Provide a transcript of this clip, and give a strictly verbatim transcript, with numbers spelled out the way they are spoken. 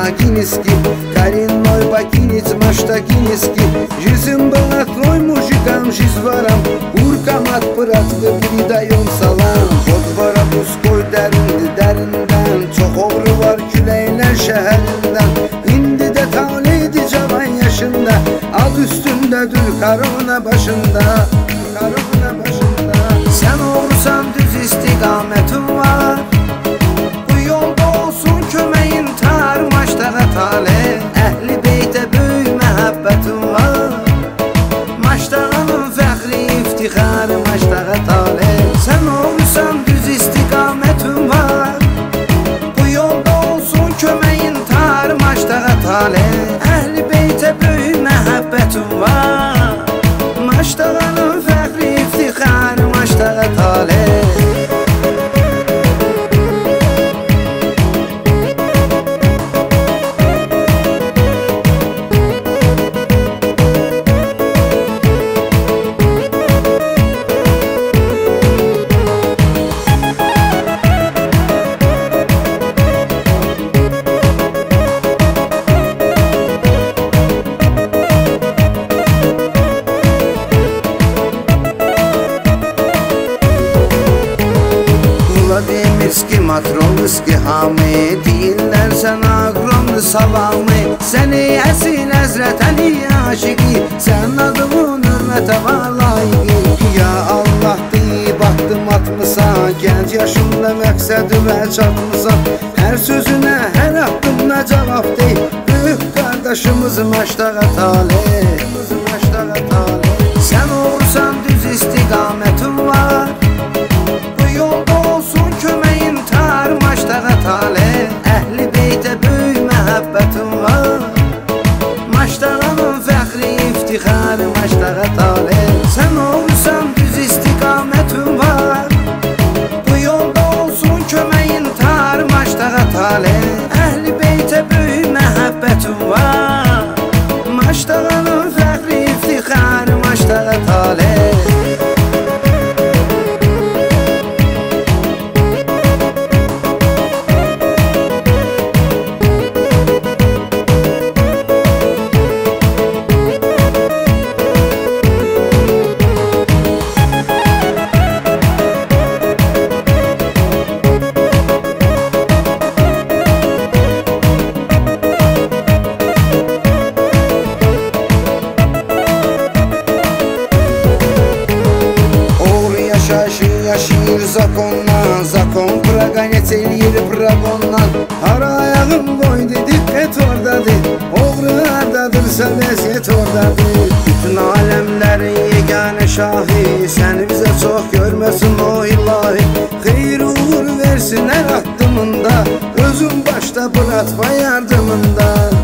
Ginniski, коренной богинец Маштаки низки. Жизнь была твой мужикам, жизнь ворам, уркам от братвы передаем салам. Вот vara buz koy derindi derinden, çok oğru var küleyler şehrinden. İndi de taleydi cavan yaşında, ad üstündedir karona başında, karona başında. Sen oğrusan düz istikametin var, bu yolda olsun kömeğin tar maçtağa tale. Ehli beyte büyük məhəbbətin var, maçtağanın fəxri iftiharı maçtağa tale. Sen oğrusan düz istikametin var, bu yolda olsun kömeğin tar maçtağa tale. Ehli beyte büyük məhəbbətin var, maçtağanın fəxri iftiharı maçtağa tale. Demirski, Matrovski, Hami deyirlər sənə aqronlu savamı. Səni əsil Həzrət Əli aşiqi, sən adımın hürmətə var layiqi. Ya Allah deyib atdım atmısan, gənc yaşında məqsədi və çatmısan. Hər sözünə, hər addımına cavab deyil, böyük qardaşımız Maçtağa tale. Sən olursan düz istiqamətin var, bu yolda olsun kömeğin tar maçtağa tale. Ehli beyte büyük məhəbbətin var, maçtağanın fəxri iftiharı maçtağa tale. Sen olursan düz istikametin var, bu yolda olsun kömeğin tar maçtağa tale. Ehli beyte büyük məhəbbətin var, maçtağanın fəxri iftiharı maçtağa tale. Yaşayır zakonla, zakon praqanət eləyir praqondan. Hara ayağım qoydu, diqqət oradadır, oğru hardadırsa vəziyyət oradadır. Bütün aləmlərin yeganə şahi, səni bizə çox görməsin o ilahi. Xeyir uğur versin hər addımında, özün başda bıratma yardımında.